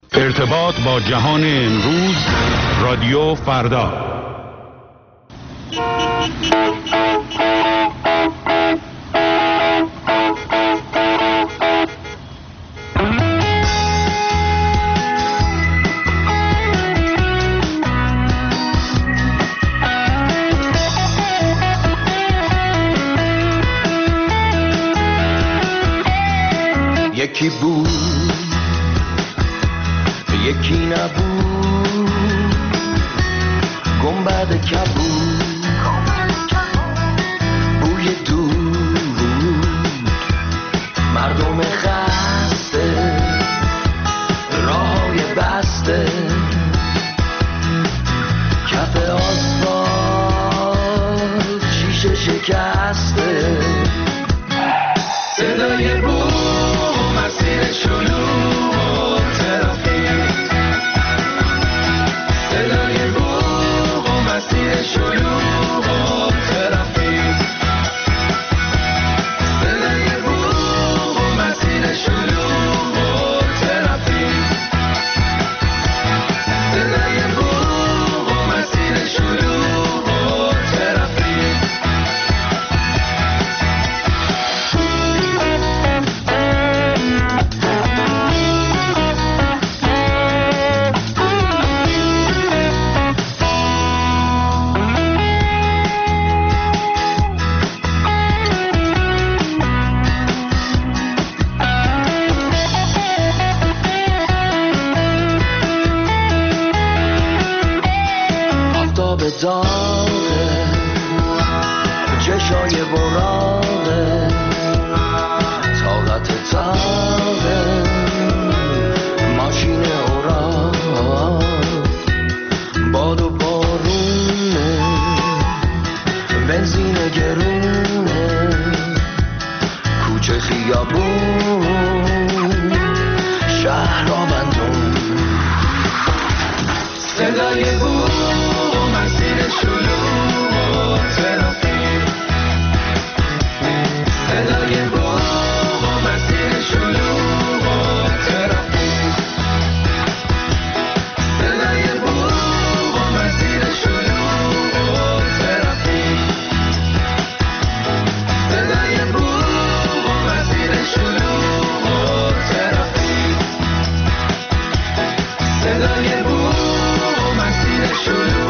ارتباط با جهان امروز، رادیو فردا. یکی بود یکی نبود، گنبد کبود، بوی دود، مردم خسته، راههای بسته، کف آسفالت شیشه شکسته، صدای بوم، مسیر شلوغ، ترافیک، صدای بوم، مسیر شلوغ، ترافیک، صدای بوم، مسیر شلوغ، ترافیک، صدای بوم، مسیر شلوغ، ترافیک. داغه چشای براغه، طاقت تاغه، ماشین اوراق، باد و بارونه، بنزین گرونه، کوچه خیابون، شهر آبندون، صدای بود، مسیر شلوغ، ترافیک، صدای بوم، مسیر شلوغ، ترافیک، صدای بوم، مسیر شلوغ، ترافیک، صدای بوم، مسیر شلوغ، ترافیک، صدای بوم، مسیر شلوغ،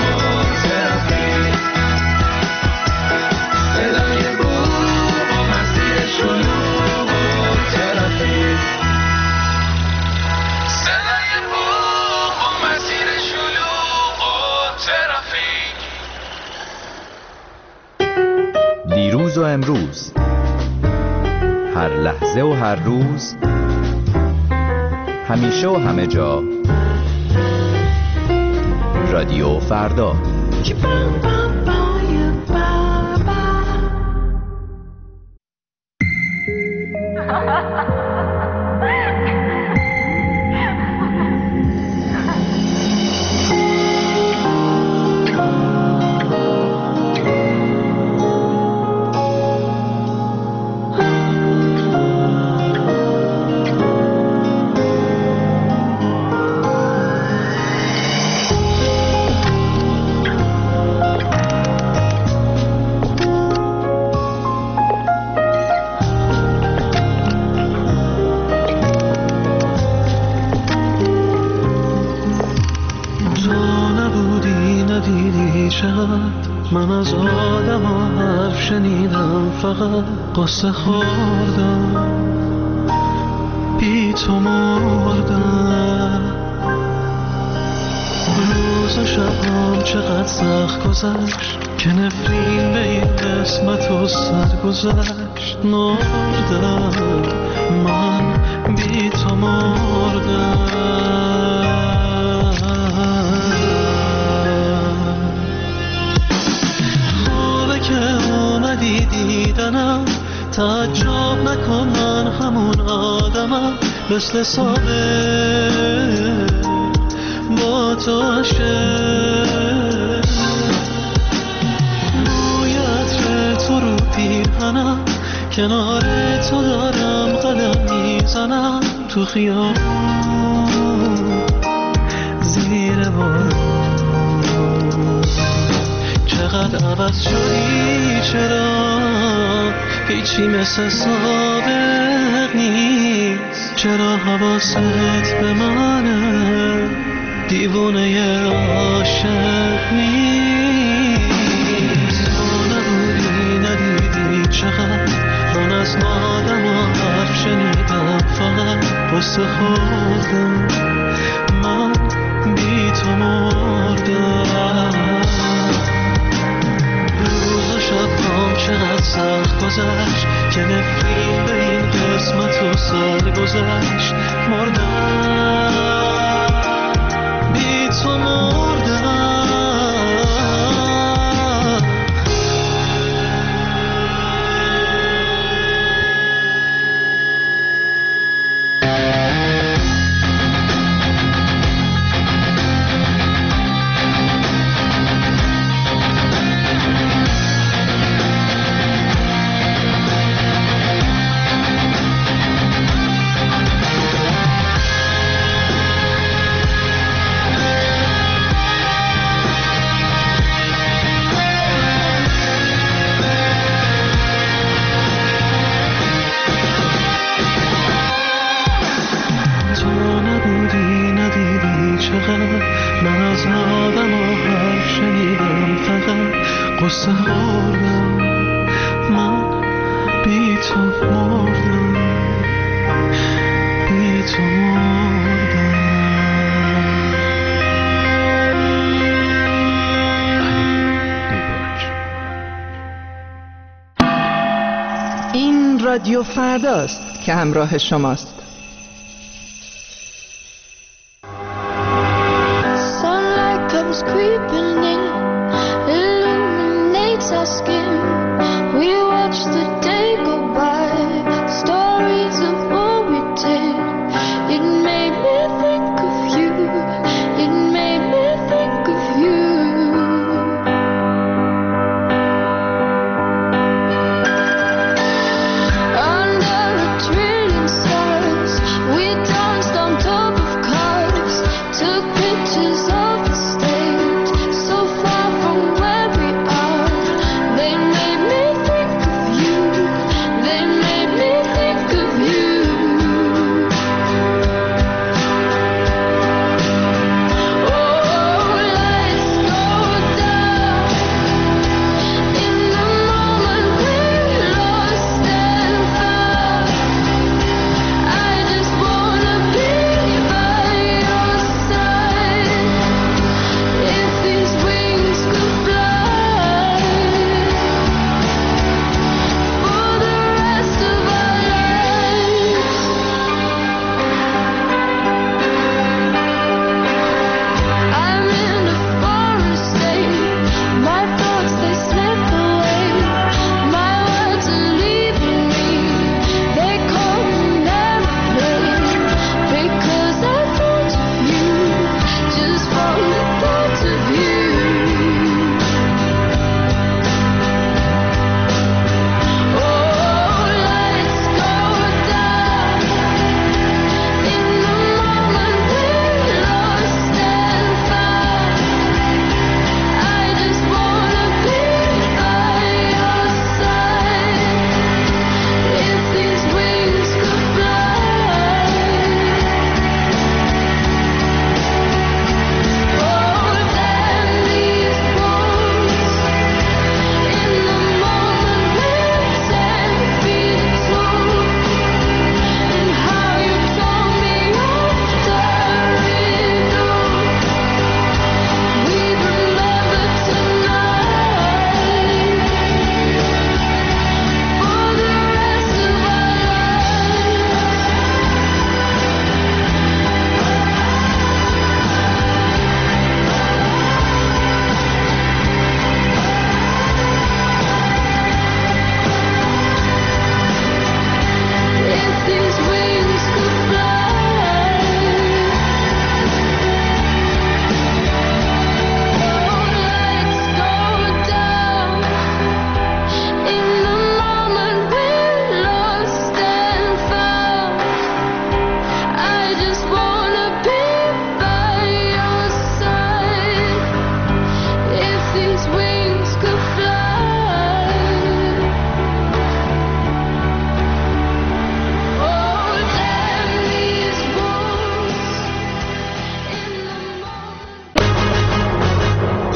دیروز و امروز، هر لحظه و هر روز، همیشه و همه جا، رادیو فردا. من از آدم ها حرف شنیدم، فقط قصه خوردم، بی تو مردم. روز و شبام چقدر سخت گذشت که نفرین به این قسمت و سر گذشت. مردم، من بی تو مردم. دیدنم تعجب نکن، من همون آدمم، مثل سابق با تو عشق. روی عطر تو رو پیرهنم، کنار تو دارم قدم میزنم تو خیابون. زیر بارون. چقدر عوض شدی، چرا هیچی مثل سابق نیست؟ چرا حواست به منه، دیوونه عاشق نیست؟ تو نبودی ندیدی چقدر من از آدم و حرف شنیدم، فقط قصه خوردم، من بی تو مردم. روز و شبام چقدر سخت گذشت که نفرین به این قسمت و سر گذشت. مردم بی تو مردم. من از آدم و حرف شنیدم، فقط قصه خوردم، من بی تو مردم، بی تو مردم. این رادیو فرداست که همراه شماست. Creeping in, illuminates our skin. We watch the day go by, stories of what we did. It made me think of you, it made me think of you. Under a trillion stars, we danced on top of cars, took pictures of the stage, so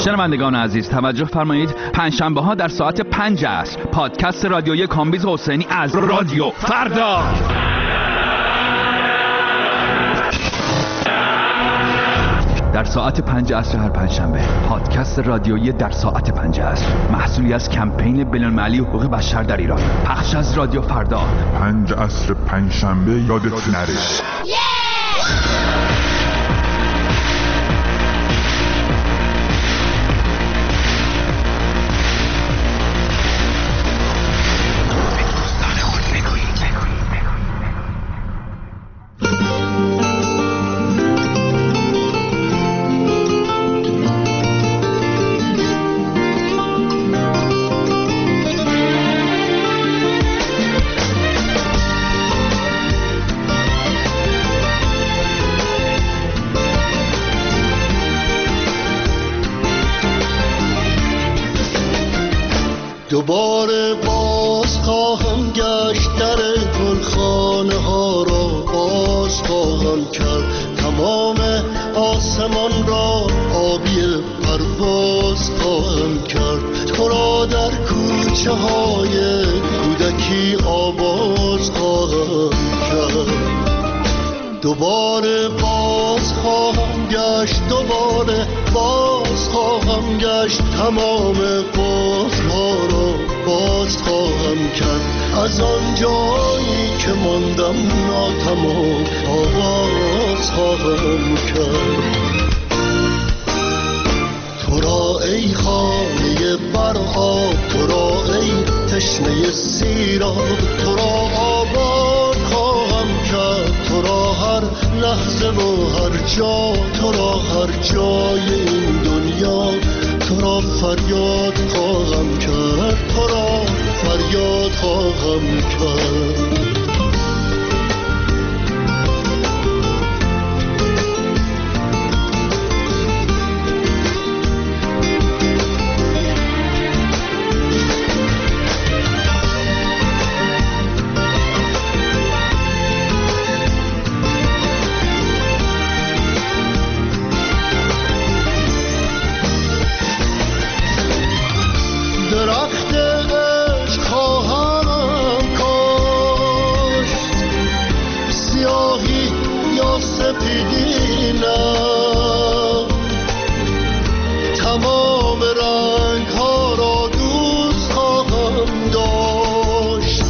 شنوندگان عزیز توجه فرمایید، پنجشنبه ها در ساعت 5 عصر پادکست رادیویی کامبیز حسینی از رادیو فردا. در ساعت 5 عصر هر پنجشنبه پادکست رادیویی در ساعت 5 عصر، محصولی از کمپین بین‌المللی حقوق بشر در ایران، پخش از رادیو فردا. 5 عصر پنجشنبه یادت نره. دوباره باز خواهم گشت، در گلخانه ها را باز خواهم کرد، تمام آسمان را آبی پرواز خواهم کرد، تو را در کوچه های کودکی آواز خواهم کرد. دوباره باز خواهم گشت، دوباره باز خواهم گشت، تمام قفل‌ها را باز خواهم کرد، از آن جایی که ماندم ناتمام آواز خواهم کرد. تو را ای خانه بر آب، تو را ای تشنه سیراب، تو را آباد خواهم کرد، تو را هر لحظه و هر جا، تو را هر جای این دنیا، تو را فریاد خواهم کرد، تو را فریاد خواهم کرد. درخت عشق خواهم کاشت، سیاهی یا سپیدی نه، تمام رنگ ها را دوست خواهم داشت،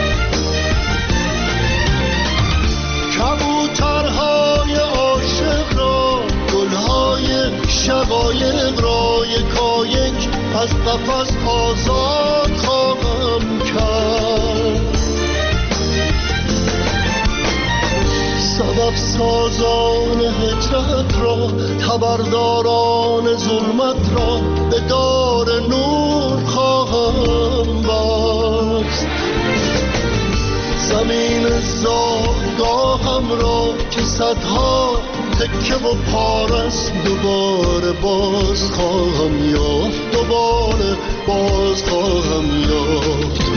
کبوترهای عاشق را، گلهای شقایق را یکایک از قفس آزاد خواهم کرد، سبب سازان هجرت را، خبرداران ظلمت را به دار نور خواهم بست، زمین زادگاهم را که صدها تکه و پارست دوباره باز خواهم یافت، دوباره باز خواهم یافت.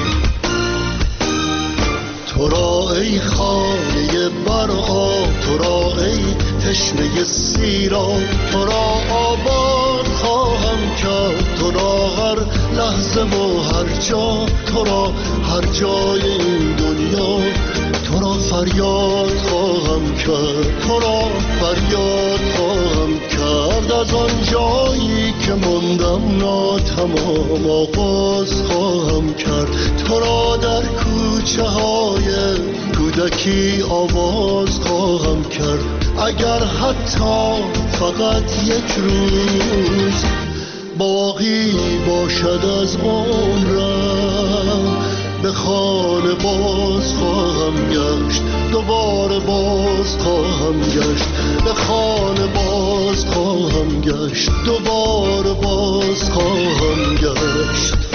تو را ای خانه بر آب، تو را ای تشنه سیراب، تو را آباد خواهم کرد، تو را هر لحظه و هر جا، تو را هر جای این دنیا، تو را فریاد خواهم کرد، تو را فریاد خواهم کرد، از آن جایی که ماندم ناتمام آغاز خواهم کرد، تو را در کوچه های کودکی آواز خواهم کرد، اگر حتی فقط یک روز باقی باشد از عمرم، به خانه باز خواهم گشت، دوباره باز خواهم گشت، به خانه باز خواهم گشت، دوباره باز خواهم گشت.